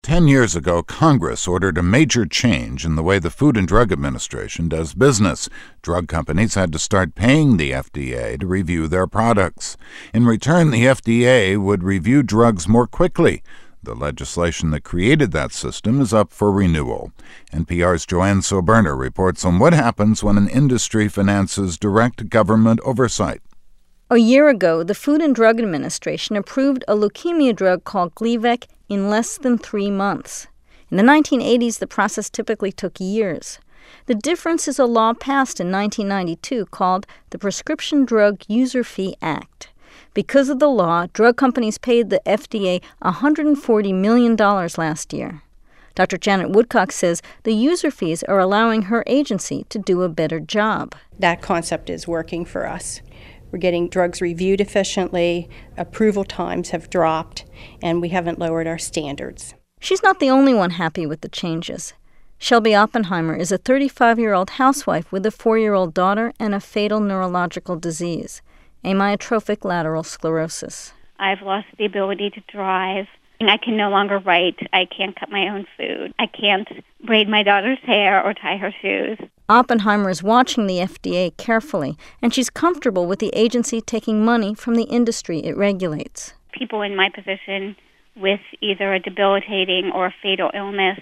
10 years ago, Congress ordered a major change in the way the Food and Drug Administration does business. Drug companies had to start paying the FDA to review their products. In return, the FDA would review drugs more quickly. The legislation that created that system is up for renewal. NPR's Joanne Soberner reports on what happens when an industry finances direct government oversight. A year ago, the Food and Drug Administration approved a leukemia drug called Gleevec in less than 3 months. In the 1980s, the process typically took years. The difference is a law passed in 1992 called the Prescription Drug User Fee Act. Because of the law, drug companies paid the FDA $140 million last year. Dr. Janet Woodcock says the user fees are allowing her agency to do a better job. That concept is working for us. We're getting drugs reviewed efficiently, approval times have dropped, and we haven't lowered our standards. She's not the only one happy with the changes. Shelby Oppenheimer is a 35-year-old housewife with a 4-year-old daughter and a fatal neurological disease, amyotrophic lateral sclerosis. I've lost the ability to drive. I can no longer write. I can't cut my own food. I can't braid my daughter's hair or tie her shoes. Oppenheimer is watching the FDA carefully, and she's comfortable with the agency taking money from the industry it regulates. People in my position with either a debilitating or a fatal illness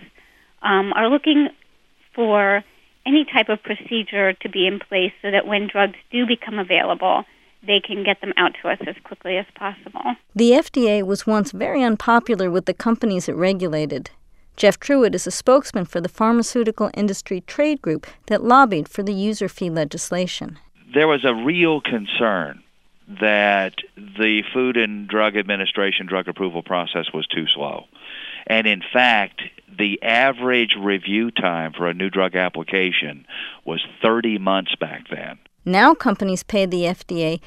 are looking for any type of procedure to be in place so that when drugs do become available, they can get them out to us as quickly as possible. The FDA was once very unpopular with the companies it regulated. Jeff Truitt is a spokesman for the pharmaceutical industry trade group that lobbied for the user fee legislation. There was a real concern that the Food and Drug Administration drug approval process was too slow. And in fact, the average review time for a new drug application was 30 months back then. Now companies pay the FDA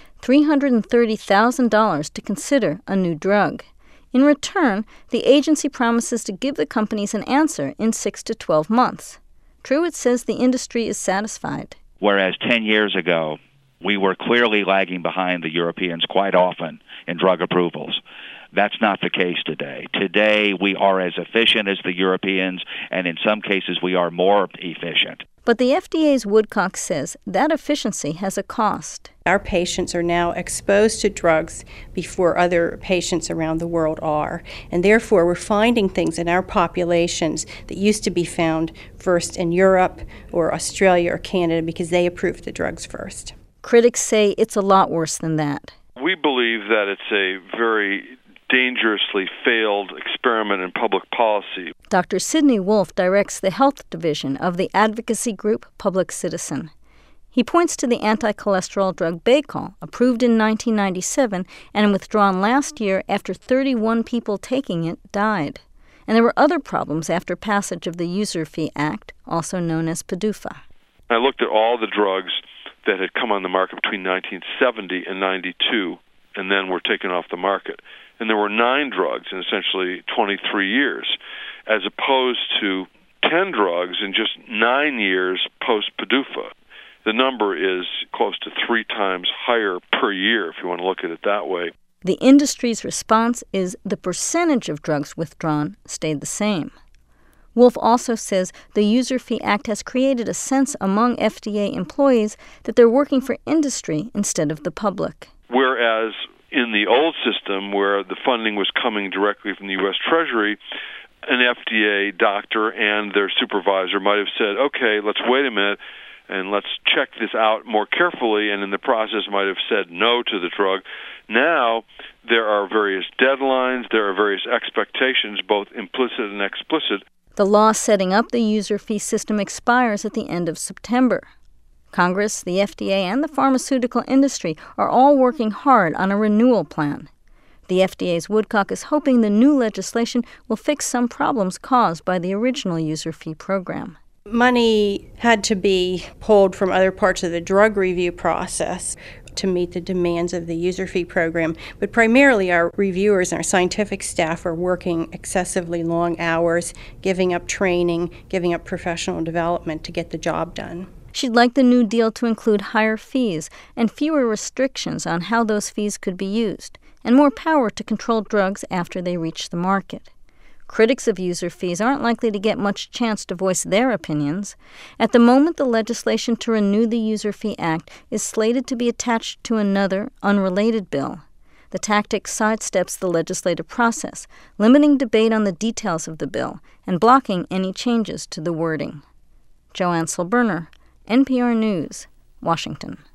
$330,000 to consider a new drug. In return, the agency promises to give the companies an answer in 6 to 12 months. Truitt says the industry is satisfied. Whereas 10 years ago, we were clearly lagging behind the Europeans quite often in drug approvals. That's not the case today. Today, we are as efficient as the Europeans, and in some cases, we are more efficient. But the FDA's Woodcock says that efficiency has a cost. Our patients are now exposed to drugs before other patients around the world are, and therefore we're finding things in our populations that used to be found first in Europe or Australia or Canada because they approved the drugs first. Critics say it's a lot worse than that. We believe that it's a very dangerously failed experiment in public policy. Dr. Sidney Wolfe directs the health division of the advocacy group Public Citizen. He points to the anti-cholesterol drug Baycol, approved in 1997 and withdrawn last year after 31 people taking it died. And there were other problems after passage of the User Fee Act, also known as PDUFA. I looked at all the drugs that had come on the market between 1970 and 92 and then were taken off the market. And there were 9 drugs in essentially 23 years, as opposed to 10 drugs in just 9 years post-PDUFA. The number is close to 3 times higher per year, if you want to look at it that way. The industry's response is the percentage of drugs withdrawn stayed the same. Wolfe also says the User Fee Act has created a sense among FDA employees that they're working for industry instead of the public. Whereas in the old system, where the funding was coming directly from the U.S. Treasury, an FDA doctor and their supervisor might have said, okay, let's wait a minute and let's check this out more carefully, and in the process might have said no to the drug. Now there are various deadlines, there are various expectations, both implicit and explicit. The law setting up the user fee system expires at the end of September. Congress, the FDA, and the pharmaceutical industry are all working hard on a renewal plan. The FDA's Woodcock is hoping the new legislation will fix some problems caused by the original user fee program. Money had to be pulled from other parts of the drug review process to meet the demands of the user fee program, but primarily our reviewers and our scientific staff are working excessively long hours, giving up training, giving up professional development to get the job done. She'd like the new deal to include higher fees and fewer restrictions on how those fees could be used, and more power to control drugs after they reach the market. Critics of user fees aren't likely to get much chance to voice their opinions. At the moment, the legislation to renew the User Fee Act is slated to be attached to another, unrelated bill. The tactic sidesteps the legislative process, limiting debate on the details of the bill and blocking any changes to the wording. Joanne Silberner, NPR News, Washington.